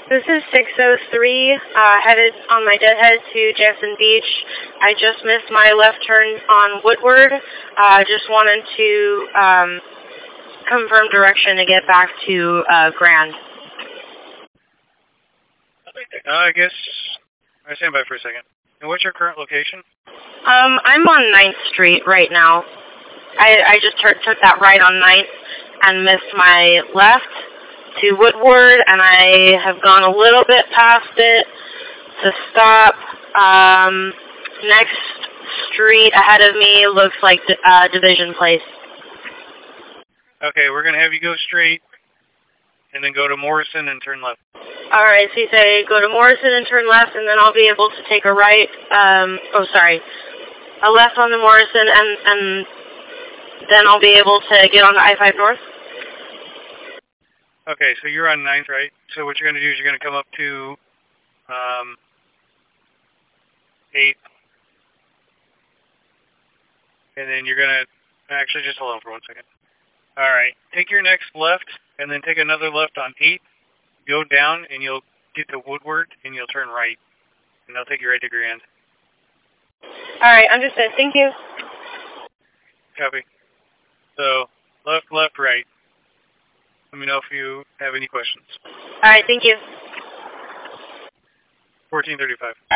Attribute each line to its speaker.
Speaker 1: This is 603, headed on my deadhead to Jackson Beach. I just missed my left turn on Woodward. Just wanted to confirm direction to get back to Grand.
Speaker 2: I guess I stand by for a second. And what's your current location?
Speaker 1: I'm on 9th Street right now. I just took that right on 9th and missed my left to Woodward, and I have gone a little bit past it to stop. Next street ahead of me looks like Division Place.
Speaker 2: Okay, we're going to have you go straight and then go to Morrison and turn left.
Speaker 1: All right, so you say go to Morrison and turn left, and then I'll be able to take a right. A left on the Morrison, and then I'll be able to get on the I-5 North.
Speaker 2: Okay, so you're on 9th, right? So what you're going to do is you're going to come up to 8th. And then you're going to... Actually, just hold on for 1 second. All right. Take your next left, and then take another left on 8th. Go down, and you'll get to Woodward, and you'll turn right. And they'll take you right to Grand.
Speaker 1: All right, understood. Thank you.
Speaker 2: Copy. So, left, right. Let me know if you have any questions.
Speaker 1: All right, thank you.
Speaker 2: 1435.